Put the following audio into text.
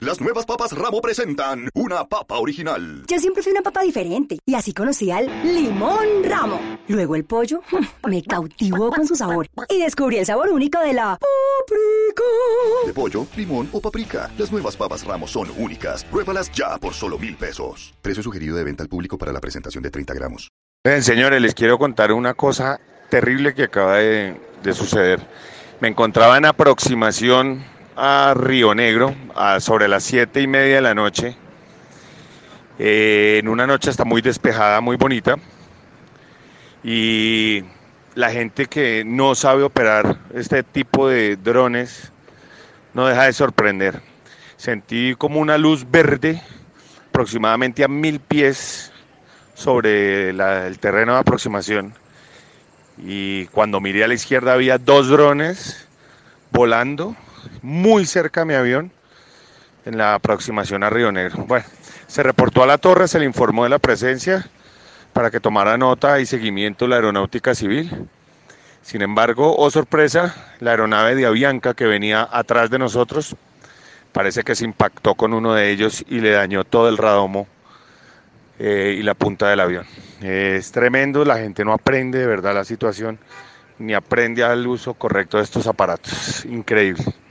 Las nuevas papas Ramo presentan una papa original. Yo siempre fui una papa diferente y así conocí al Limón Ramo. Luego el pollo me cautivó con su sabor y descubrí el sabor único de la paprika. De pollo, limón o paprika. Las nuevas papas Ramo son únicas. Pruébalas ya por solo $1,000. Precio sugerido de venta al público para la presentación de 30 gramos. Bien, señores, les quiero contar una cosa terrible que acaba de suceder. Me encontraba en aproximación a Río Negro sobre las 7:30 de la noche, en una noche hasta muy despejada, muy bonita, y la gente que no sabe operar este tipo de drones no deja de sorprender. Sentí como una luz verde aproximadamente a 1,000 pies sobre el terreno de aproximación, y cuando miré a la izquierda había 2 drones volando muy cerca de mi avión en la aproximación a Río Negro. Bueno, se reportó a la torre, se le informó de la presencia para que tomara nota y seguimiento la aeronáutica civil. Sin embargo, oh sorpresa, la aeronave de Avianca que venía atrás de nosotros parece que se impactó con uno de ellos y le dañó todo el radomo y la punta del avión. Es tremendo, la gente no aprende de verdad la situación, ni aprende al uso correcto de estos aparatos. Increíble.